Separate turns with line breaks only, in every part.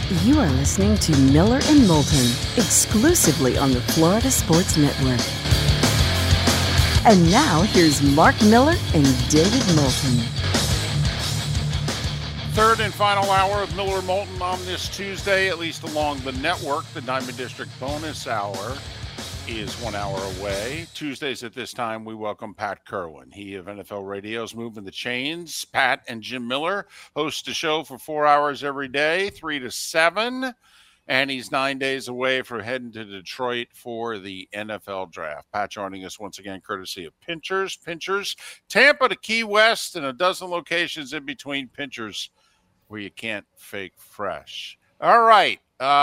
You are listening to Miller and Moulton, exclusively on the Florida Sports Network. And now, here's Mark Miller and David Moulton.
Third and final hour of Miller and Moulton on this Tuesday, at least along the network. The Diamond District bonus hour is 1 hour away. Tuesdays at this time, we welcome Pat Kerwin. He of NFL Radio's Moving the Chains. Pat and Jim Miller host a show for 4 hours every day, 3 to 7. And he's 9 days away from heading to Detroit for the NFL draft. Pat joining us once again, courtesy of Pinchers. Pinchers, Tampa to Key West, and a dozen locations in between Pinchers where you can't fake fresh. All right.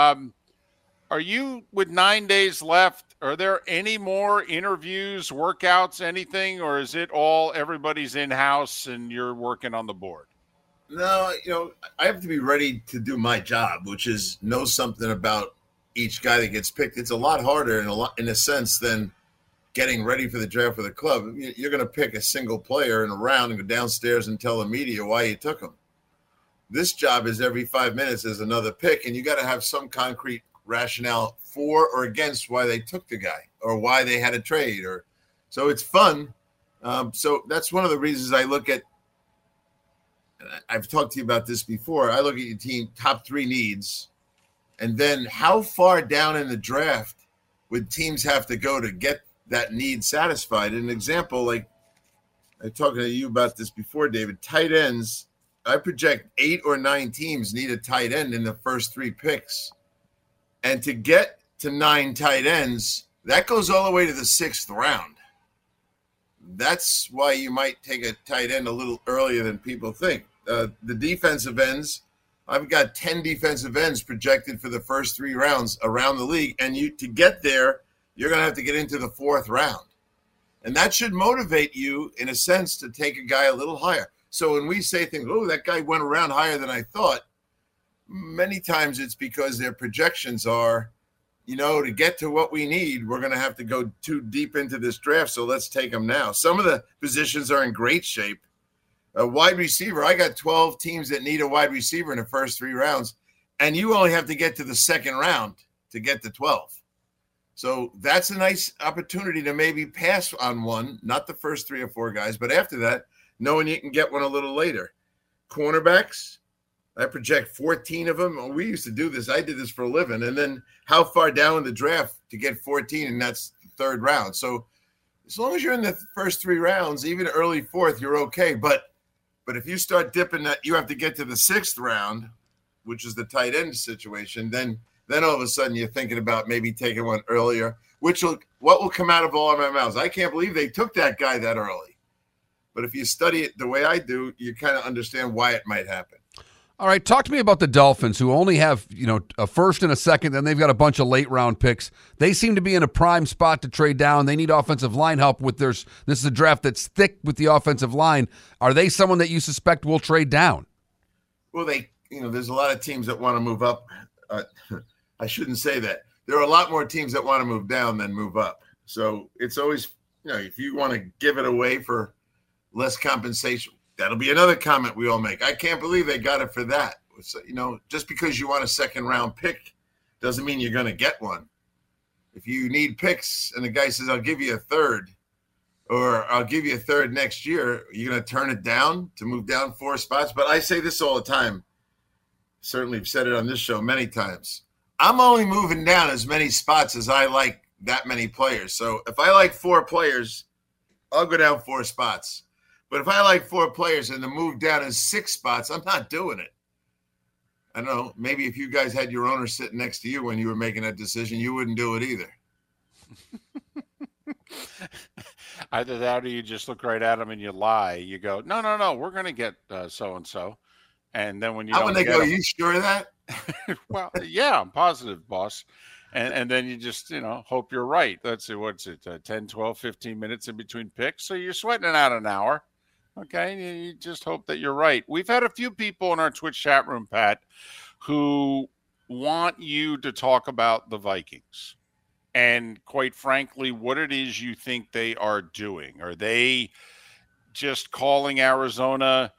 Are you, with 9 days left, are there any more interviews, workouts, anything, or is it all everybody's in-house and you're working on the board?
No, I have to be ready to do my job, which is know something about each guy that gets picked. It's a lot harder in a sense than getting ready for the draft for the club. You're going to pick a single player in a round and go downstairs and tell the media why you took him. This job is every 5 minutes is another pick, and you got to have some concrete rationale for or against why they took the guy or why they had a trade. So it's fun. So that's one of the reasons I look at, I've talked to you about this before, I look at your team top 3 needs, and then how far down in the draft would teams have to go to get that need satisfied. An example, like I was talking to you about this before, David, tight ends, I project 8 or 9 teams need a tight end in the first 3 picks. And to get to 9 tight ends, that goes all the way to the 6th round. That's why you might take a tight end a little earlier than people think. The defensive ends, I've got 10 defensive ends projected for the first 3 rounds around the league. And to get there, you're going to have to get into the 4th round. And that should motivate you, in a sense, to take a guy a little higher. So when we say things, oh, that guy went around higher than I thought, many times it's because their projections are, to get to what we need, we're going to have to go too deep into this draft, so let's take them now. Some of the positions are in great shape. A wide receiver, I got 12 teams that need a wide receiver in the first 3 rounds, and you only have to get to the 2nd round to get to 12. So that's a nice opportunity to maybe pass on one, not the first 3 or 4 guys, but after that, knowing you can get one a little later. Cornerbacks, I project 14 of them. We used to do this. I did this for a living. And then how far down in the draft to get 14, and that's the 3rd round. So as long as you're in the first 3 rounds, even early 4th, you're okay. But if you start dipping that, you have to get to the 6th round, which is the tight end situation, then all of a sudden you're thinking about maybe taking one earlier, what will come out of all of my mouths? I can't believe they took that guy that early. But if you study it the way I do, you kind of understand why it might happen.
All right, talk to me about the Dolphins, who only have, a first and a second, then they've got a bunch of late-round picks. They seem to be in a prime spot to trade down. They need offensive line help with this is a draft that's thick with the offensive line. Are they someone that you suspect will trade down?
Well, there's a lot of teams that want to move up. I shouldn't say that. There are a lot more teams that want to move down than move up. So it's always, if you want to give it away for less compensation, that'll be another comment we all make. I can't believe they got it for that. So, just because you want a 2nd round pick doesn't mean you're going to get one. If you need picks and the guy says, I'll give you a 3rd, or I'll give you a 3rd next year, you're going to turn it down to move down 4 spots. But I say this all the time. Certainly have said it on this show many times. I'm only moving down as many spots as I like that many players. So if I like 4 players, I'll go down 4 spots. But if I like 4 players and the move down is 6 spots, I'm not doing it. I don't know. Maybe if you guys had your owner sitting next to you when you were making that decision, you wouldn't do it either.
Either that or you just look right at them and you lie. You go, no, we're going to get so-and-so. And then when you
when they go, are you sure of that?
Well, yeah, I'm positive, boss. And then you just, hope you're right. Let's see, what's it, 10, 12, 15 minutes in between picks. So you're sweating it out an hour. Okay, you just hope that you're right. We've had a few people in our Twitch chat room, Pat, who want you to talk about the Vikings. And quite frankly, what it is you think they are doing. Are they just calling Arizona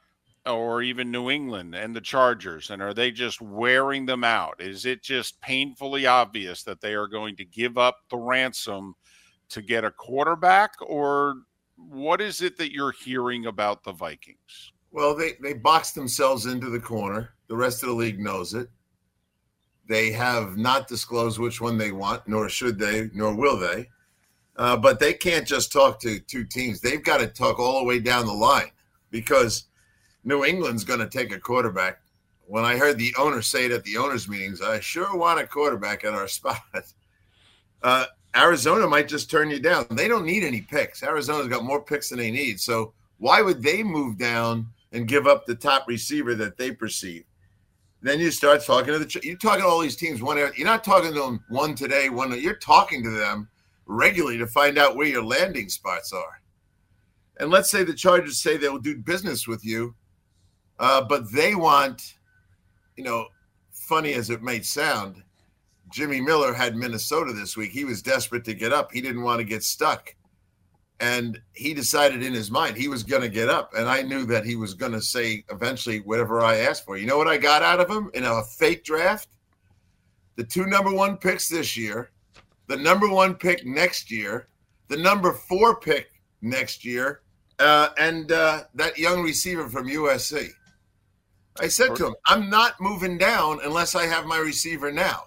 or even New England and the Chargers? And are they just wearing them out? Is it just painfully obvious that they are going to give up the ransom to get a quarterback? Or what is it that you're hearing about the Vikings?
Well, they boxed themselves into the corner. The rest of the league knows it. They have not disclosed which one they want, nor should they, nor will they. But they can't just talk to two teams. They've got to talk all the way down the line because New England's going to take a quarterback. When I heard the owner say it at the owners' meetings, I sure want a quarterback at our spot. Arizona might just turn you down. They don't need any picks. Arizona's got more picks than they need. So why would they move down and give up the top receiver that they perceive? Then you start talking to you're talking to all these teams. You're not talking to them one today, you're talking to them regularly to find out where your landing spots are. And let's say the Chargers say they'll do business with you, but they want, funny as it may sound, Jimmy Miller had Minnesota this week. He was desperate to get up. He didn't want to get stuck. And he decided in his mind he was going to get up. And I knew that he was going to say eventually whatever I asked for. You know what I got out of him in a fake draft? The 2 number 1 picks this year, the number 1 pick next year, the number 4 pick next year, and that young receiver from USC. I said to him, I'm not moving down unless I have my receiver now.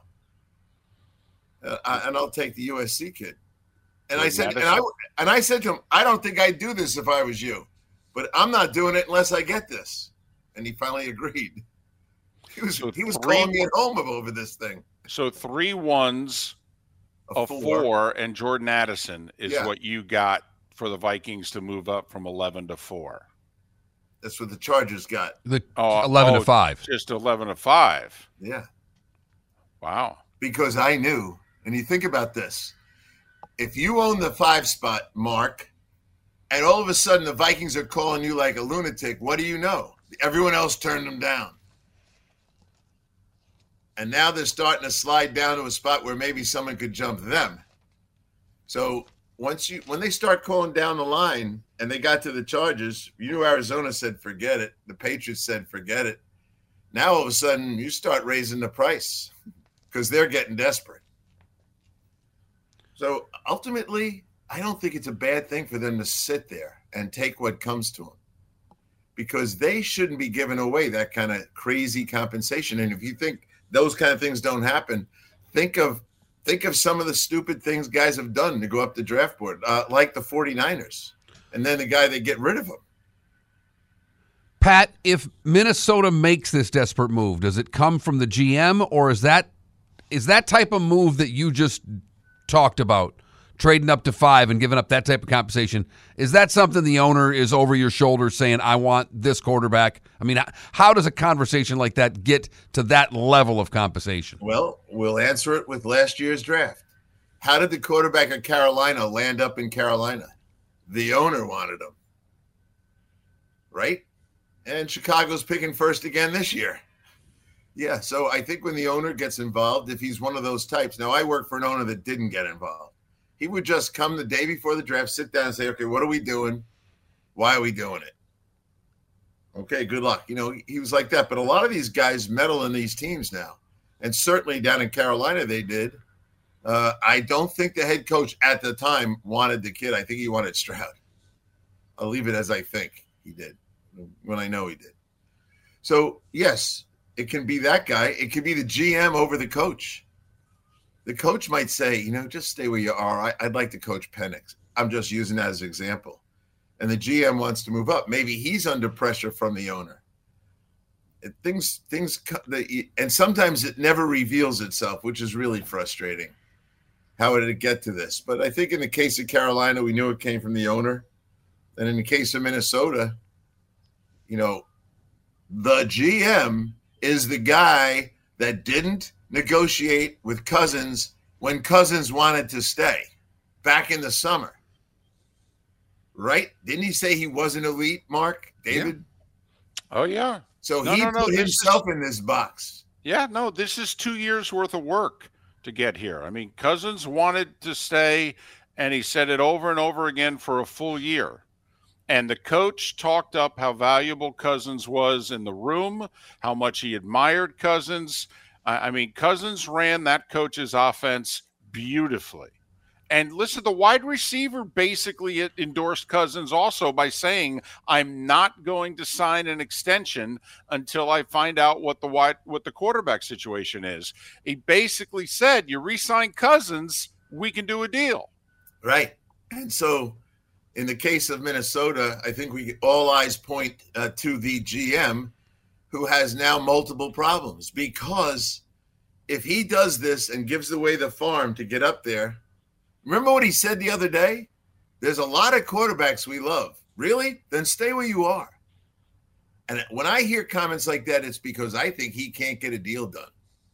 And I'll take the USC kid. And I said, I said to him, I don't think I'd do this if I was you, but I'm not doing it unless I get this. And he finally agreed. He was calling me at home over this thing.
So 3 1s, a 4, and Jordan Addison is what you got for the Vikings to move up from 11 to 4.
That's what the Chargers got.
11 to 5.
Just 11 to 5.
Yeah.
Wow.
Because I knew, and you think about this. If you own the 5 spot, Mark, and all of a sudden the Vikings are calling you like a lunatic, what do you know? Everyone else turned them down. And now they're starting to slide down to a spot where maybe someone could jump them. So when they start calling down the line and they got to the Chargers, you knew Arizona said, forget it. The Patriots said, forget it. Now all of a sudden you start raising the price because they're getting desperate. So ultimately, I don't think it's a bad thing for them to sit there and take what comes to them because they shouldn't be giving away that kind of crazy compensation. And if you think those kind of things don't happen, think of some of the stupid things guys have done to go up the draft board, like the 49ers. And then the guy, they get rid of him.
Pat, if Minnesota makes this desperate move, does it come from the GM or is that type of move that you just talked about, trading up to 5 and giving up that type of compensation, is that something the owner is over your shoulder saying, I want this quarterback? I mean, how does a conversation like that get to that level of compensation?
Well, we'll answer it with last year's draft. How did the quarterback of Carolina land up in Carolina? The owner wanted him, right? And Chicago's picking first again this year. Yeah, so I think when the owner gets involved, if he's one of those types. Now, I work for an owner that didn't get involved. He would just come the day before the draft, sit down and say, okay, what are we doing? Why are we doing it? Okay, good luck. He was like that. But a lot of these guys meddle in these teams now. And certainly down in Carolina they did. I don't think the head coach at the time wanted the kid. I think he wanted Stroud. I'll leave it as I think he did, when I know he did. So, yes, it can be that guy. It could be the GM over the coach. The coach might say, just stay where you are. I'd like to coach Penix. I'm just using that as an example. And the GM wants to move up. Maybe he's under pressure from the owner. And sometimes it never reveals itself, which is really frustrating. How did it get to this? But I think in the case of Carolina, we knew it came from the owner. And in the case of Minnesota, the GM is the guy that didn't negotiate with Cousins when Cousins wanted to stay back in the summer. Right? Didn't he say he wasn't elite, Mark? David?
Yeah. Oh, yeah.
So he put himself in this box.
Yeah, no, this is 2 years worth of work to get here. I mean, Cousins wanted to stay, and he said it over and over again for a full year. And the coach talked up how valuable Cousins was in the room, how much he admired Cousins. I mean, Cousins ran that coach's offense beautifully. And listen, the wide receiver basically endorsed Cousins also by saying, "I'm not going to sign an extension until I find out what the quarterback situation is." He basically said, "You re-sign Cousins, we can do a deal."
Right. And so in the case of Minnesota, I think all eyes point to the GM, who has now multiple problems, because if he does this and gives away the farm to get up there, remember what he said the other day? There's a lot of quarterbacks we love. Really? Then stay where you are. And when I hear comments like that, it's because I think he can't get a deal done.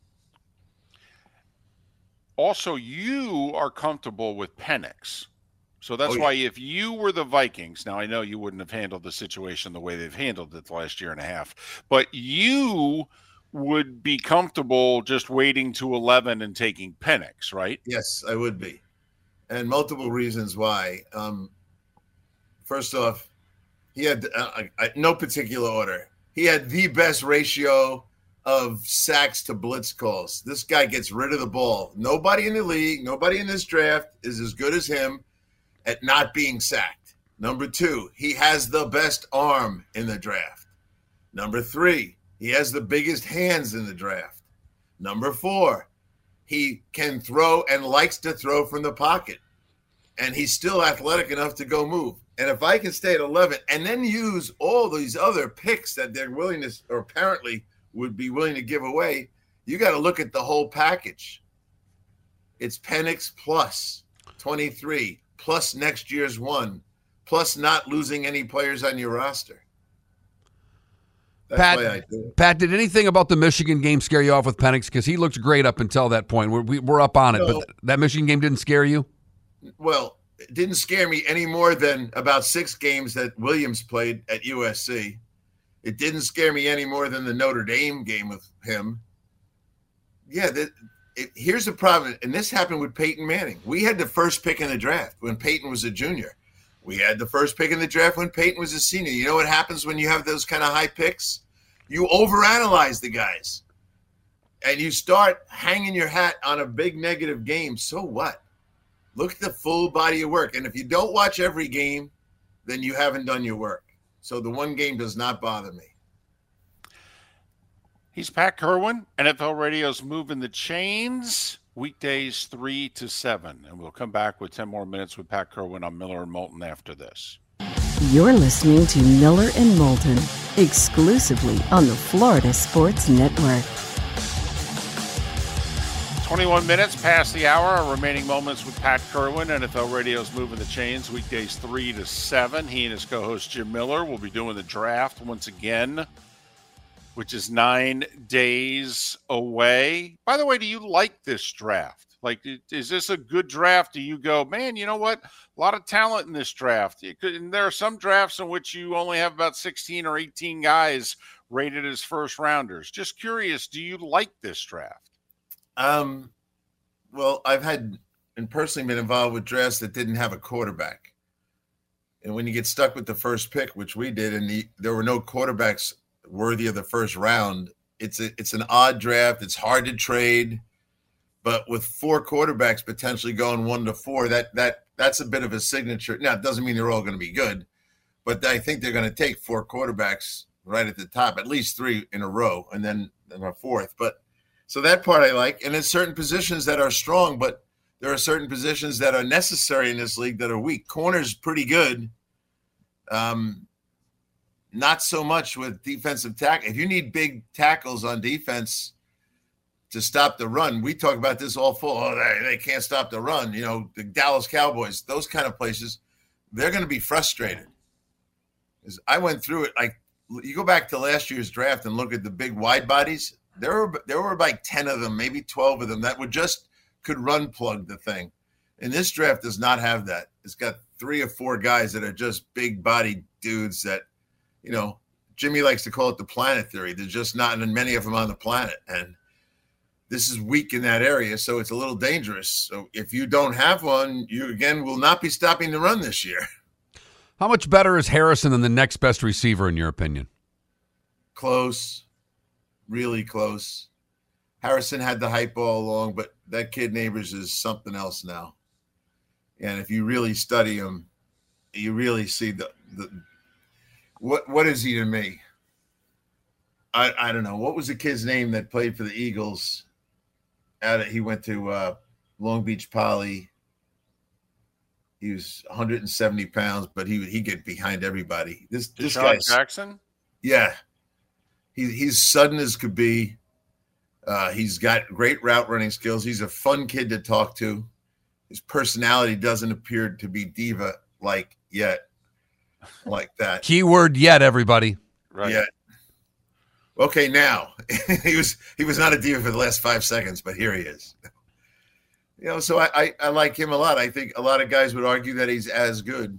Also, you are comfortable with Penix. So that's why if you were the Vikings, now I know you wouldn't have handled the situation the way they've handled it the last year and a half, but you would be comfortable just waiting to 11 and taking Penix, right?
Yes, I would be. And multiple reasons why. First off, he had no particular order. He had the best ratio of sacks to blitz calls. This guy gets rid of the ball. Nobody in the league, nobody in this draft is as good as him at not being sacked. Number 2, he has the best arm in the draft. Number 3, he has the biggest hands in the draft. Number 4, he can throw and likes to throw from the pocket. And he's still athletic enough to go move. And if I can stay at 11 and then use all these other picks that they're willing to, or apparently would be willing to give away, you got to look at the whole package. It's Penix plus 23, plus next year's 1, plus not losing any players on your roster. That's why I do it.
Pat, did anything about the Michigan game scare you off with Penix? Because he looked great up until that point. We're up on it, but that Michigan game didn't scare you?
Well, it didn't scare me any more than about 6 games that Williams played at USC. It didn't scare me any more than the Notre Dame game with him. Yeah, here's the problem, and this happened with Peyton Manning. We had the first pick in the draft when Peyton was a junior. We had the first pick in the draft when Peyton was a senior. You know what happens when you have those kind of high picks? You overanalyze the guys, and you start hanging your hat on a big negative game. So what? Look at the full body of work. And if you don't watch every game, then you haven't done your work. So the one game does not bother me.
He's Pat Kerwin. NFL Radio's Moving the Chains, weekdays 3 to 7. And we'll come back with 10 more minutes with Pat Kerwin on Miller and Moulton after this.
You're listening to Miller and Moulton, exclusively on the Florida Sports Network.
21 minutes past the hour. Our remaining moments with Pat Kerwin. NFL Radio's Moving the Chains, weekdays 3 to 7. He and his co-host Jim Miller will be doing the draft once again, which is 9 days away. By the way, do you like this draft? Like, is this a good draft? Do you go, man, you know what? A lot of talent in this draft. And there are some drafts in which you only have about 16 or 18 guys rated as first rounders. Just curious, do you like this draft?
Well, I've had and personally been involved with drafts that didn't have a quarterback. And when you get stuck with the first pick, which we did, and there were no quarterbacks worthy of the first round, it's an odd draft. It's hard to trade, but with 4 quarterbacks potentially going 1 to 4, that's a bit of a signature. Now, it doesn't mean they're all going to be good, but I think they're going to take 4 quarterbacks right at the top, at least 3 in a row, and then a 4th. But so that part I like. And there's certain positions that are strong, but there are certain positions that are necessary in this league that are weak. Corner's pretty good. Not so much with defensive tackle. If you need big tackles on defense to stop the run, we talk about this all fall. Oh, they can't stop the run. You know, the Dallas Cowboys, those kind of places, they're going to be frustrated. As I went through it, like you go back to last year's draft and look at the big wide bodies. There were like 10 of them, maybe 12 of them that could run plug the thing. And this draft does not have that. It's got 3 or 4 guys that are just big body dudes that, you know, Jimmy likes to call it the planet theory. There's just not many of them on the planet. And this is weak in that area, so it's a little dangerous. So if you don't have one, you, again, will not be stopping the run this year.
How much better is Harrison than the next best receiver, in your opinion?
Close. Really close. Harrison had the hype all along, but that kid Neighbors is something else now. And if you really study him, you really see the what is he to me? I don't know. What was the kid's name that played for the Eagles? He went to Long Beach Poly. He was 170 pounds, but he get behind everybody. This guy
Jackson?
Yeah. He's sudden as could be. He's got great route running skills. He's a fun kid to talk to. His personality doesn't appear to be diva-like yet, like that.
Keyword yet, everybody.
Right.
Yet. Okay, now. he was not a diva for the last 5 seconds, but here he is. So I like him a lot. I think a lot of guys would argue that he's as good.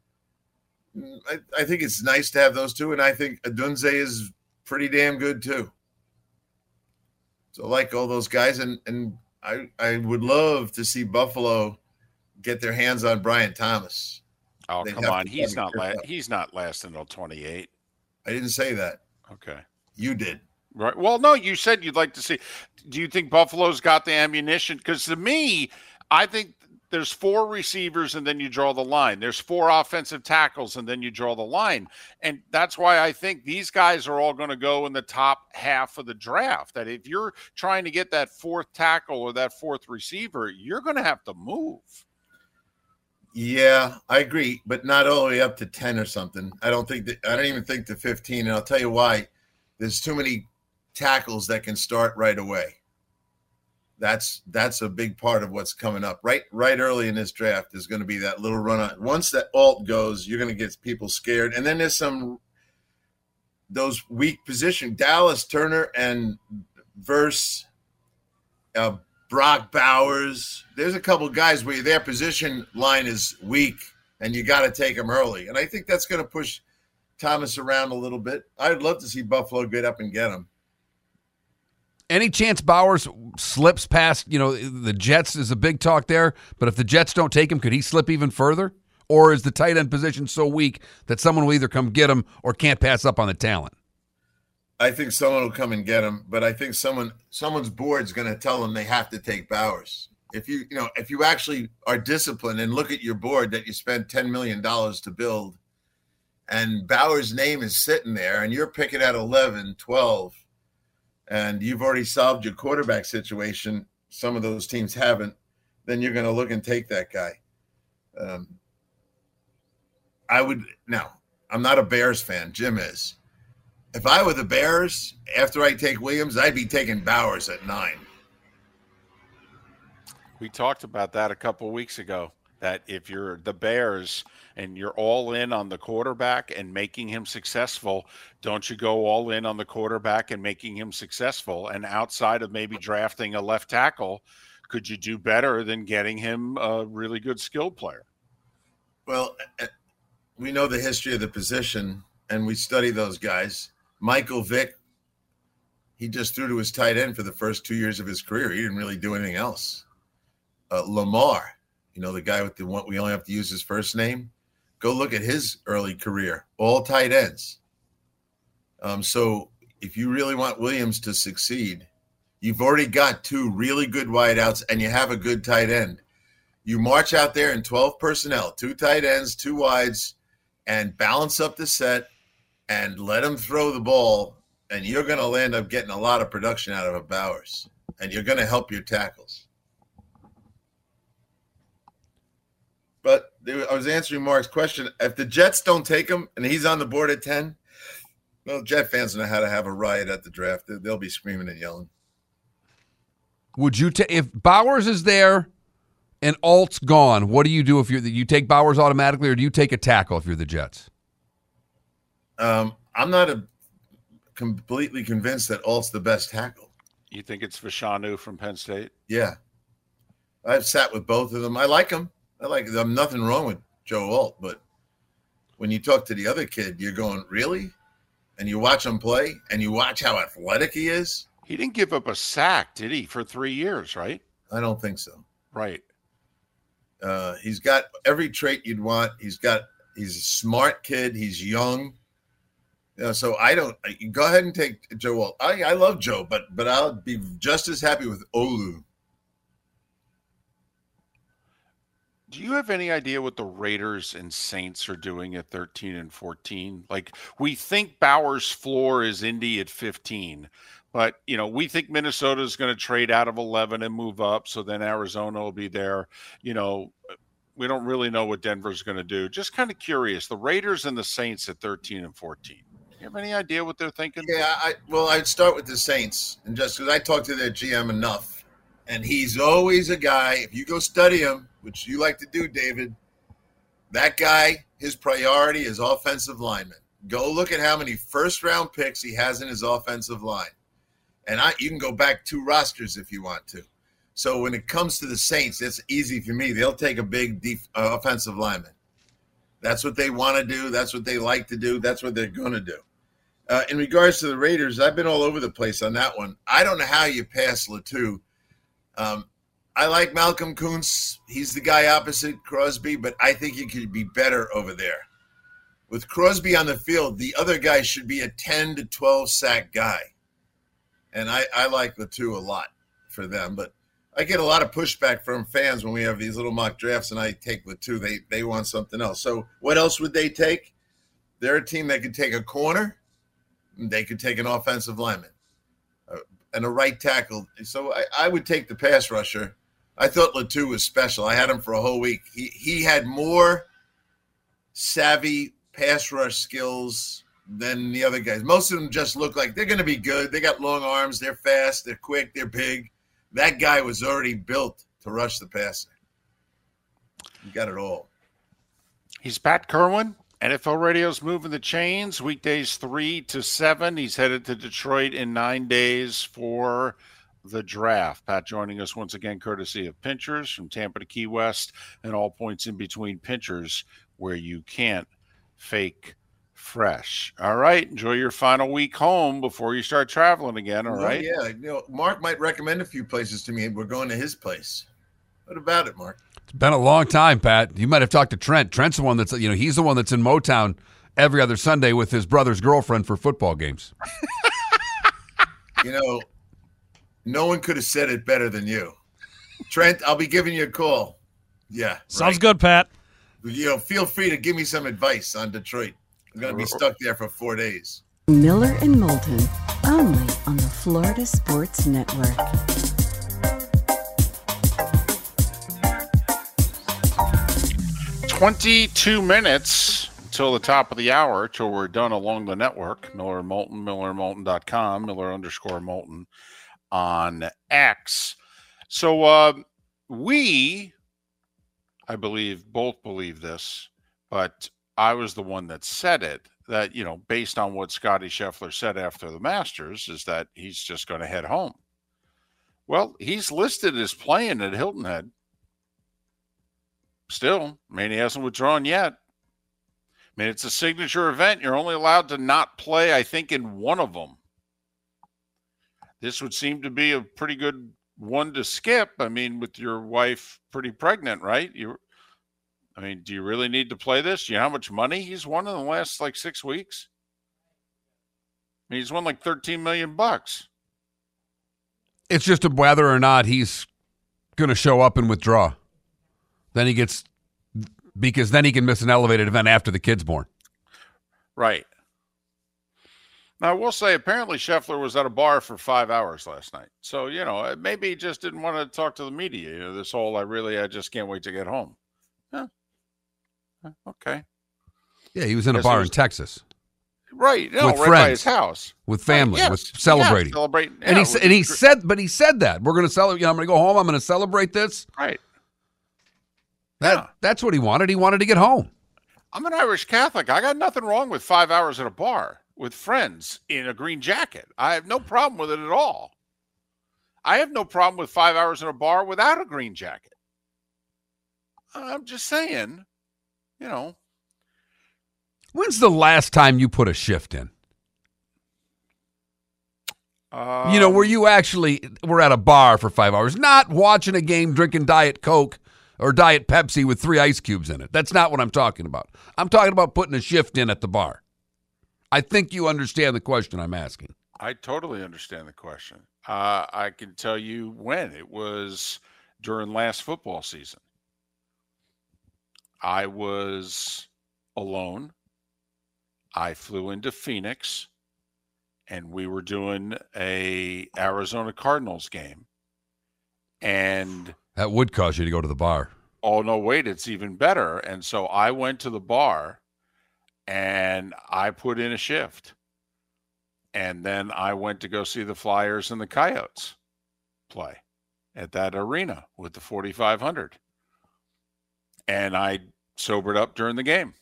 I think it's nice to have those two, and I think Odunze is pretty damn good too. So I like all those guys, and I would love to see Buffalo get their hands on Brian Thomas.
Oh, come on. He's not lasting until 28.
I didn't say that.
Okay.
You did.
Right. Well, no, you said you'd like to see. Do you think Buffalo's got the ammunition? Because to me, I think there's 4 receivers and then you draw the line. There's 4 offensive tackles and then you draw the line. And that's why I think these guys are all going to go in the top half of the draft. That if you're trying to get that 4th tackle or that 4th receiver, you're going to have to move.
Yeah, I agree, but not all the way up to 10 or something. I don't even think to 15, and I'll tell you why. There's too many tackles that can start right away. That's a big part of what's coming up. Right early in this draft is going to be that little run on. Once that alt goes, you're going to get people scared. And then there's those weak position. Dallas Turner and Verse, Brock Bowers. There's a couple guys where their position line is weak and you got to take them early. And I think that's going to push Thomas around a little bit. I'd love to see Buffalo get up and get him.
Any chance Bowers slips past, the Jets is a big talk there, but if the Jets don't take him, could he slip even further? Or is the tight end position so weak that someone will either come get him or can't pass up on the talent?
I think someone will come and get him, but I think someone's board's going to tell them they have to take Bowers. If you actually are disciplined and look at your board that you spent $10 million to build, and Bowers' name is sitting there, and you're picking at 11, 12, and you've already solved your quarterback situation, some of those teams haven't, then you're going to look and take that guy. I'm not a Bears fan. Jim is. If I were the Bears, after I take Williams, I'd be taking Bowers at 9.
We talked about that a couple of weeks ago, that if you're the Bears and you're all in on the quarterback and making him successful, don't you go all in on the quarterback and making him successful? And outside of maybe drafting a left tackle, could you do better than getting him a really good skilled player?
Well, we know the history of the position, and we study those guys. Michael Vick, he just threw to his tight end for the first 2 years of his career. He didn't really do anything else. Lamar, the guy with the one, we only have to use his first name. Go look at his early career, all tight ends. So if you really want Williams to succeed, you've already got 2 really good wideouts and you have a good tight end. You march out there in 12 personnel, 2 tight ends, 2 wides, and balance up the set and let him throw the ball, and you're going to end up getting a lot of production out of a Bowers, and you're going to help your tackles. But I was answering Mark's question. If the Jets don't take him and he's on the board at 10, well, Jet fans know how to have a riot at the draft. They'll be screaming and yelling.
Would you if Bowers is there and Alt's gone, what do you do if you take Bowers automatically, or do you take a tackle if you're the Jets?
I'm not completely convinced that Alt's the best tackle.
You think it's Fashanu from Penn State?
Yeah. I've sat with both of them. I like them. I'm nothing wrong with Joe Alt, but when you talk to the other kid, you're going, really? And you watch him play, and you watch how athletic he is.
He didn't give up a sack, did he, for 3 years, right?
I don't think so.
Right.
He's got every trait you'd want. He's He's a smart kid. He's young. So go ahead and take Joe Alt. I love Joe, but I'll be just as happy with Olu.
Do you have any idea what the Raiders and Saints are doing at 13 and 14? Like, we think Bauer's floor is Indy at 15, but we think Minnesota is going to trade out of 11 and move up. So then Arizona will be there. We don't really know what Denver's going to do. Just kind of curious. The Raiders and the Saints at 13 and 14. You have any idea what they're thinking?
Yeah, I'd start with the Saints, and just because I talked to their GM enough, and he's always a guy, if you go study him, which you like to do, David, that guy, his priority is offensive linemen. Go look at how many first-round picks he has in his offensive line. And you can go back 2 rosters if you want to. So when it comes to the Saints, it's easy for me. They'll take a big offensive lineman. That's what they want to do. That's what they like to do. That's what they're going to do. In regards to the Raiders, I've been all over the place on that one. I don't know how you pass Latou. I like Malcolm Kuntz. He's the guy opposite Crosby, but I think he could be better over there. With Crosby on the field, the other guy should be a 10 to 12 sack guy. And I like Latou a lot for them. But I get a lot of pushback from fans when we have these little mock drafts and I take Latou. They want something else. So what else would they take? They're a team that could take a corner. They could take an offensive lineman and a right tackle. So I would take the pass rusher. I thought Latou was special. I had him for a whole week. He had more savvy pass rush skills than the other guys. Most of them just look like they're going to be good. They got long arms. They're fast. They're quick. They're big. That guy was already built to rush the passer. He got it all.
He's Pat Kerwin. NFL Radio's moving the chains, weekdays 3 to 7. He's headed to Detroit in 9 days for the draft. Pat joining us once again, courtesy of Pinchers from Tampa to Key West and all points in between. Pinchers, where you can't fake fresh. All right, enjoy your final week home before you start traveling again, all right?
Yeah, Mark might recommend a few places to me. We're going to his place. What about it, Mark?
It's been a long time, Pat. You might have talked to Trent. Trent's the one that's, he's the one that's in Motown every other Sunday with his brother's girlfriend for football games.
No one could have said it better than you. Trent, I'll be giving you a call. Yeah.
Sounds good, Pat.
Feel free to give me some advice on Detroit. I'm going to be stuck there for 4 days.
Miller and Moulton, only on the Florida Sports Network.
22 minutes until the top of the hour, till we're done along the network. Miller and Moulton, MillerandMoulton.com, Miller_Moulton on X. So we, I believe, both believe this, but I was the one that said it, that, based on what Scotty Scheffler said after the Masters, is that he's just going to head home. Well, he's listed as playing at Hilton Head. Still, he hasn't withdrawn yet. It's a signature event. You're only allowed to not play, I think, in one of them. This would seem to be a pretty good one to skip. With your wife pretty pregnant, right? Do you really need to play this? Do you know how much money he's won in the last 6 weeks? He's won $13 million.
It's just whether or not he's going to show up and withdraw. Because then he can miss an elevated event after the kid's born.
Right. Now, I will say, apparently Scheffler was at a bar for 5 hours last night. So, maybe he just didn't want to talk to the media. This whole, I just can't wait to get home. Yeah. Okay.
Yeah, he was in a bar in Texas.
Right.
With
right
friends,
by his house.
With family,
yes.
with celebrating.
Yeah, celebrating.
And he said that. We're going to celebrate. I'm going to go home. I'm going to celebrate this.
Right.
That's what he wanted. He wanted to get home.
I'm an Irish Catholic. I got nothing wrong with 5 hours at a bar with friends in a green jacket. I have no problem with it at all. I have no problem with 5 hours in a bar without a green jacket. I'm just saying,
When's the last time you put a shift in? Where you actually were at a bar for 5 hours, not watching a game, drinking Diet Coke, or Diet Pepsi with 3 ice cubes in it. That's not what I'm talking about. I'm talking about putting a shift in at the bar. I think you understand the question I'm asking.
I totally understand the question. I can tell you when. It was during last football season. I was alone. I flew into Phoenix, and we were doing a Arizona Cardinals game. And
that would cause you to go to the bar.
Oh, no, wait, it's even better. And so I went to the bar, and I put in a shift. And then I went to go see the Flyers and the Coyotes play at that arena with the 4,500. And I sobered up during the game.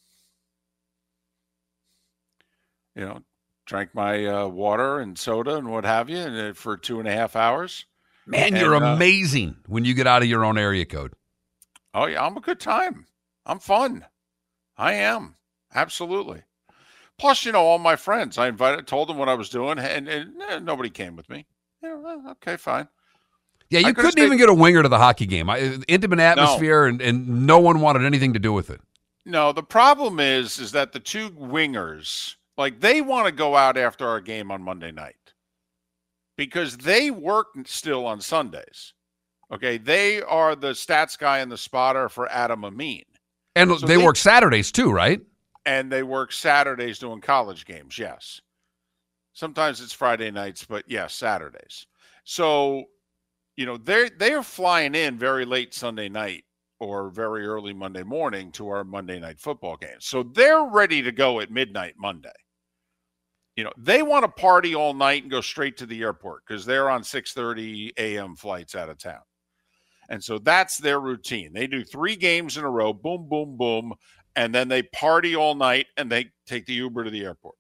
You know, drank my water and soda and what have you and for 2.5 hours.
Man, you're amazing when you get out of your own area code.
Oh, yeah, I'm a good time. I'm fun. I am. Absolutely. Plus, all my friends, I told them what I was doing, and nobody came with me. Okay, fine.
Yeah, you couldn't even get a winger to the hockey game. Intimate atmosphere,
no.
And no one wanted anything to do with it.
No, the problem is that the 2 wingers, they want to go out after our game on Monday night because they work still on Sundays. Okay, they are the stats guy and the spotter for Adam Amin.
And so they work Saturdays too, right?
And they work Saturdays doing college games, yes. Sometimes it's Friday nights, but yes, Saturdays. So, they are flying in very late Sunday night or very early Monday morning to our Monday night football games. So they're ready to go at midnight Monday. They want to party all night and go straight to the airport because they're on 6:30 a.m. flights out of town. And so that's their routine. They do 3 games in a row, boom, boom, boom, and then they party all night and they take the Uber to the airport.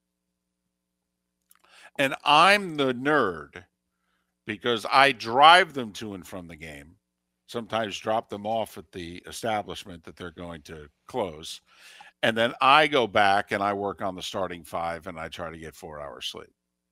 And I'm the nerd because I drive them to and from the game, sometimes drop them off at the establishment that they're going to close. And then I go back and I work on the starting 5 and I try to get 4 hours sleep.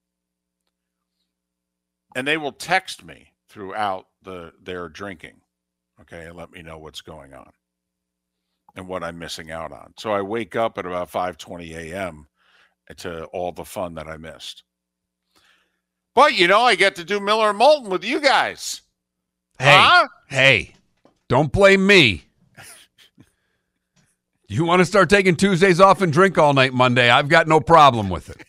And they will text me throughout their drinking, okay, and let me know what's going on and what I'm missing out on. So I wake up at about 5:20 a.m. to all the fun that I missed. But, I get to do Miller and Moulton with you guys.
Hey, don't blame me. You want to start taking Tuesdays off and drink all night Monday, I've got no problem with it.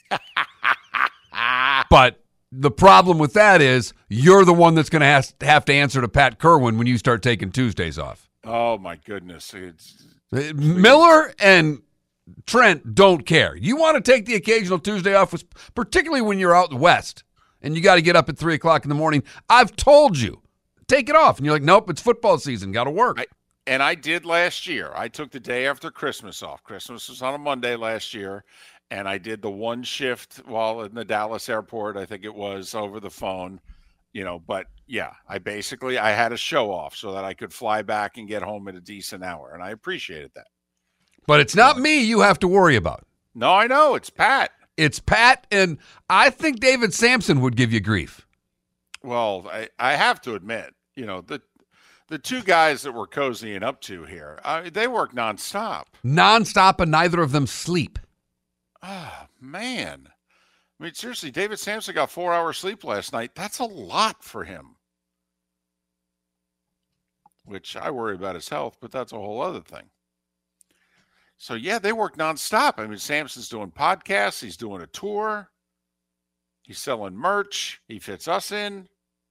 But the problem with that is you're the one that's going to have to answer to Pat Kerwin when you start taking Tuesdays off.
Oh, my goodness.
Miller and Trent don't care. You want to take the occasional Tuesday off, particularly when you're out west and you got to get up at 3 o'clock in the morning. I've told you, take it off. And you're like, nope, it's football season. Got to work.
And I did last year. I took the day after Christmas off. Christmas was on a Monday last year. And I did the 1 shift while in the Dallas airport, I think it was, over the phone, but yeah, I had a show off so that I could fly back and get home at a decent hour. And I appreciated that.
But it's not me you have to worry about.
No, I know. It's Pat.
It's Pat, and I think David Sampson would give you grief.
Well, I have to admit, the 2 guys that we're cozying up to here, they work nonstop.
Nonstop, and neither of them sleep.
Oh, man. I mean, seriously, David Sampson got 4 hours sleep last night. That's a lot for him. Which I worry about his health, but that's a whole other thing. So, yeah, they work nonstop. I mean, Sampson's doing podcasts. He's doing a tour. He's selling merch. He fits us in.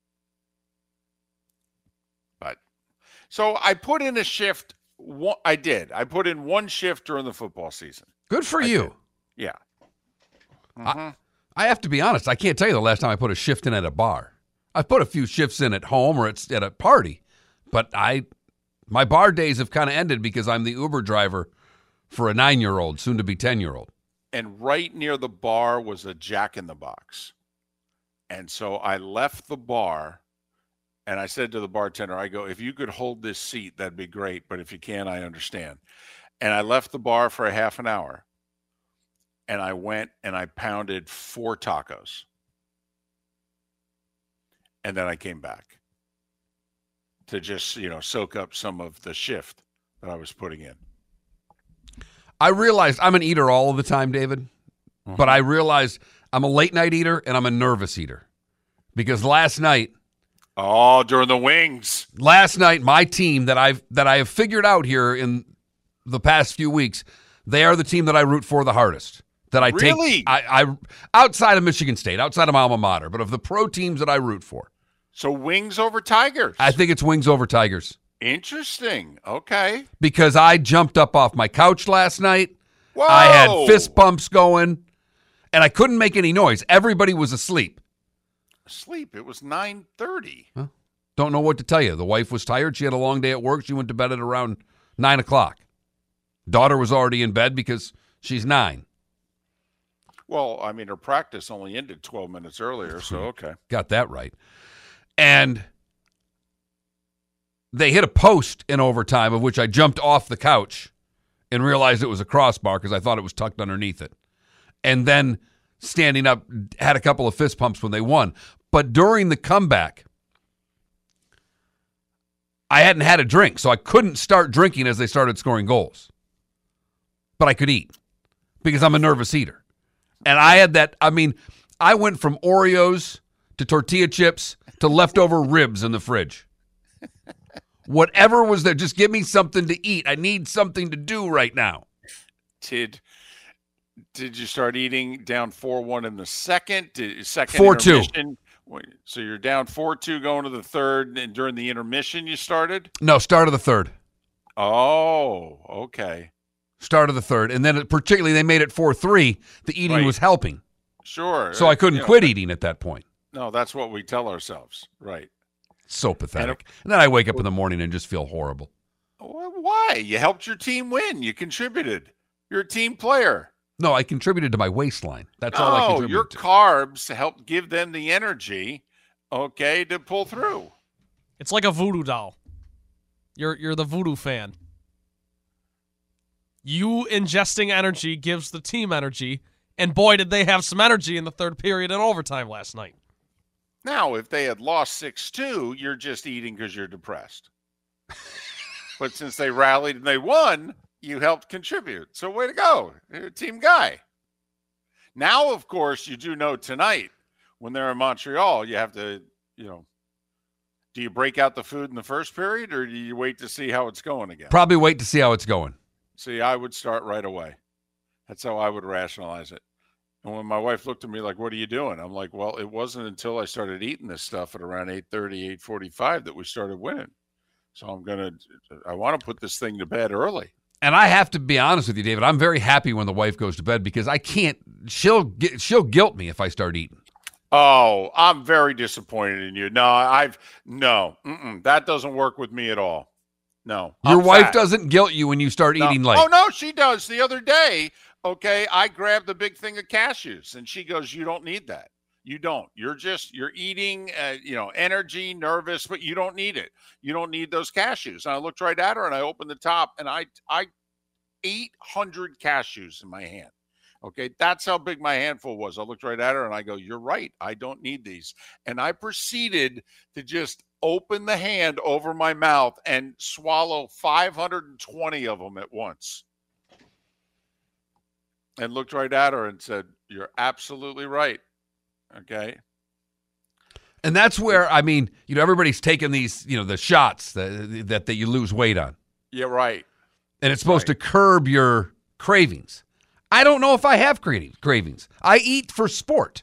But so I put in a shift. I did. I put in 1 shift during the football season.
Good for you.
Did. Yeah. Mm-hmm.
I have to be honest. I can't tell you the last time I put a shift in at a bar. I've put a few shifts in at home or at a party, but my bar days have kind of ended because I'm the Uber driver for a 9-year-old, soon to be 10-year-old.
And right near the bar was a Jack in the Box. And so I left the bar and I said to the bartender, I go, if you could hold this seat, that'd be great. But if you can't, I understand. And I left the bar for a half an hour. And I went and I pounded 4 tacos. And then I came back. to just, soak up some of the shift that I was putting in.
I realized I'm an eater all of the time, David, but I realized I'm a late night eater and I'm a nervous eater because last night,
during the wings.
Last night, my team that I have figured out here in the past few weeks, they are the team that I root for the hardest. That I
really?
take I outside of Michigan State, outside of my alma mater, but of the pro teams that I root for.
So Wings over Tigers.
I think it's Wings over Tigers.
Interesting. Okay.
Because I jumped up off my couch last night.
Whoa.
I had fist pumps going, and I couldn't make any noise. Everybody was asleep.
Asleep? It was 9:30.
Huh? Don't know what to tell you. The wife was tired. She had a long day at work. She went to bed at around 9 o'clock. Daughter was already in bed because she's 9.
Well, I mean, her practice only ended 12 minutes earlier, so okay.
Got that right. And they hit a post in overtime, of which I jumped off the couch and realized it was a crossbar because I thought it was tucked underneath it. And then standing up, had a couple of fist pumps when they won. But during the comeback, I hadn't had a drink, so I couldn't start drinking as they started scoring goals. But I could eat because I'm a nervous eater. And I had that, I went from Oreos to tortilla chips to leftover ribs in the fridge. Whatever was there, just give me something to eat. I need something to do right now.
Did you start eating down 4-1 in the second? Second
4-2.
So you're down 4-2 going to the third, and during the intermission you started?
No, start of the third.
Oh, okay.
Start of the third. And then particularly they made it 4-3. The eating was helping.
Sure.
So I couldn't quit eating at that point.
No, that's what we tell ourselves. Right.
So pathetic. And then I wake up in the morning and just feel horrible.
Why? You helped your team win. You contributed. You're a team player.
No, I contributed to my waistline. That's all I contributed
your
to.
Carbs helped give them the energy, to pull through.
It's like a voodoo doll. You're the voodoo fan. You ingesting energy gives the team energy, and boy, did they have some energy in the third period and overtime last night.
Now, if they had lost 6-2, you're just eating because you're depressed. But since they rallied and they won, you helped contribute. So way to go. You're a team guy. Now, of course, you do know tonight when they're in Montreal, you have to, do you break out the food in the first period or do you wait to see how it's going again?
Probably wait to see how it's going.
See, I would start right away. That's how I would rationalize it. And when my wife looked at me like, what are you doing? I'm like, well, it wasn't until I started eating this stuff at around 8:30, 8:45 that we started winning. So I want to put this thing to bed early.
And I have to be honest with you, David, I'm very happy when the wife goes to bed because I can't, she'll guilt me if I start eating.
Oh, I'm very disappointed in you. No, that doesn't work with me at all. No.
Your wife doesn't guilt you when you start eating late.
Oh, no, she does. The other day, I grabbed a big thing of cashews, and she goes, you don't need that. You don't. You're eating, energy, nervous, but you don't need it. You don't need those cashews. And I looked right at her, and I opened the top, and I 800 cashews in my hand. Okay, that's how big my handful was. I looked right at her, and I go, you're right. I don't need these. And I proceeded to just open the hand over my mouth and swallow 520 of them at once. And looked right at her and said, you're absolutely right. Okay.
And that's where, everybody's taking these, the shots that you lose weight on.
Yeah, right.
And it's supposed to curb your cravings. I don't know if I have cravings. I eat for sport.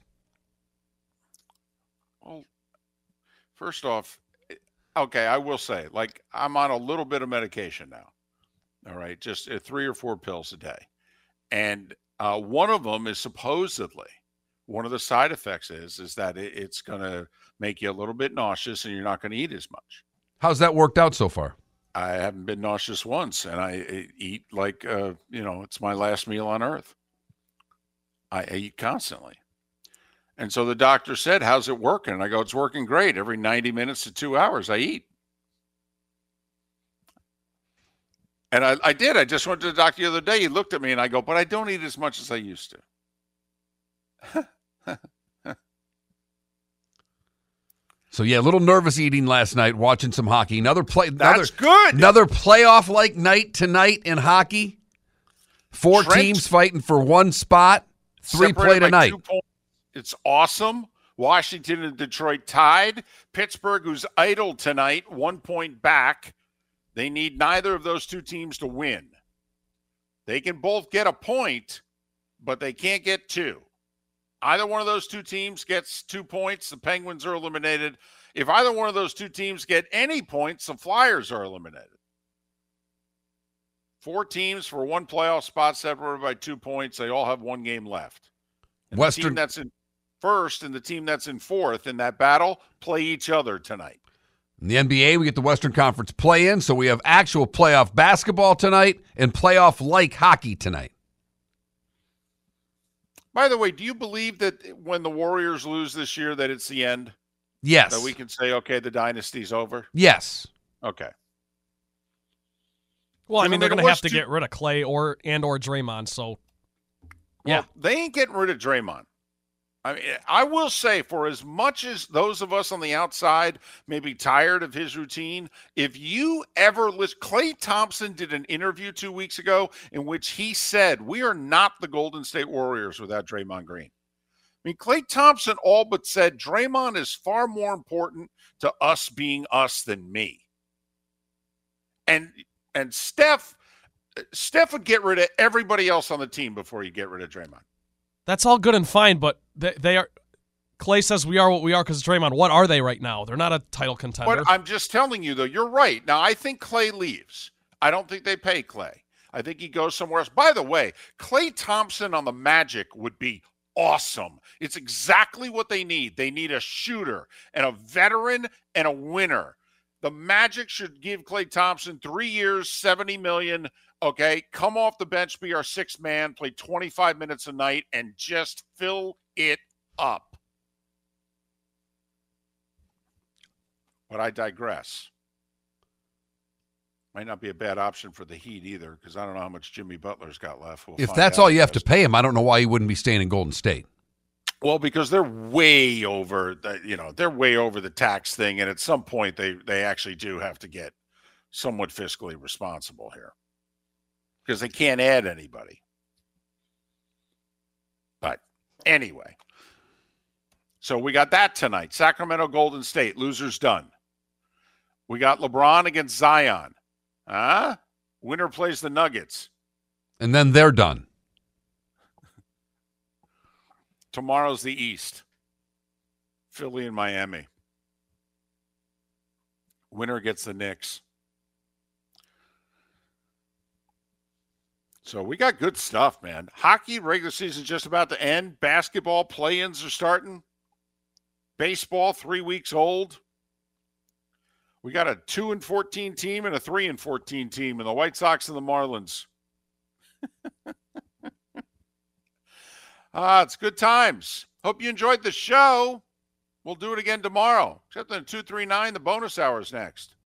Well, first off, I will say, I'm on a little bit of medication now. All right. Just 3 or 4 pills a day. And one of them is supposedly, one of the side effects is that it's going to make you a little bit nauseous and you're not going to eat as much.
How's that worked out so far?
I haven't been nauseous once, and I eat like, it's my last meal on earth. I eat constantly. And so the doctor said, how's it working? And I go, it's working great. Every 90 minutes to 2 hours, I eat. And I did. I just went to the doctor the other day. He looked at me, and I go, but I don't eat as much as I used to.
So yeah, a little nervous eating last night watching some hockey.
That's good.
Another playoff-like night tonight in hockey. Four teams fighting for one spot. 3 play tonight.
2 points. It's awesome. Washington and Detroit tied. Pittsburgh, who's idle tonight, 1 point back. They need neither of those two teams to win. They can both get a point, but they can't get two. Either one of those two teams gets 2 points, the Penguins are eliminated. If either one of those two teams get any points, the Flyers are eliminated. 4 teams for one playoff spot separated by 2 points. They all have one game left. And the team that's in first and the team that's in fourth in that battle play each other tonight.
In the NBA, we get the Western Conference play-in, so we have actual playoff basketball tonight and playoff-like hockey tonight.
By the way, do you believe that when the Warriors lose this year that it's the end?
Yes.
That we can say, okay, the dynasty's over?
Yes.
Okay.
Well, I mean, they're going to have to get rid of Clay or Draymond, so yeah.
Well, they ain't getting rid of Draymond. I mean, I will say, for as much as those of us on the outside may be tired of his routine, if you ever listen, Klay Thompson did an interview 2 weeks ago in which he said, we are not the Golden State Warriors without Draymond Green. I mean, Klay Thompson all but said Draymond is far more important to us being us than me. And Steph would get rid of everybody else on the team before you get rid of Draymond.
That's all good and fine, but they are. Clay says we are what we are because Draymond. What are they right now? They're not a title contender.
But I'm just telling you, though, you're right. Now, I think Clay leaves. I don't think they pay Clay. I think he goes somewhere else. By the way, Klay Thompson on the Magic would be awesome. It's exactly what they need. They need a shooter and a veteran and a winner. The Magic should give Klay Thompson 3 years, $70 million. Okay, come off the bench, be our sixth man, play 25 minutes a night, and just fill it up. But I digress. Might not be a bad option for the Heat either, because I don't know how much Jimmy Butler's got left.
If that's all you have to pay him, I don't know why he wouldn't be staying in Golden State.
Well, because they're way over the tax thing, and at some point they actually do have to get somewhat fiscally responsible here. Because they can't add anybody. But anyway. So we got that tonight. Sacramento Golden State. Losers done. We got LeBron against Zion. Winner plays the Nuggets.
And then they're done.
Tomorrow's the East. Philly and Miami. Winner gets the Knicks. So we got good stuff, man. Hockey, regular season just about to end. Basketball, play-ins are starting. Baseball, 3 weeks old. We got a 2-14 team and a 3-14 team in the White Sox and the Marlins. It's good times. Hope you enjoyed the show. We'll do it again tomorrow. Except in 239, the bonus hour is next.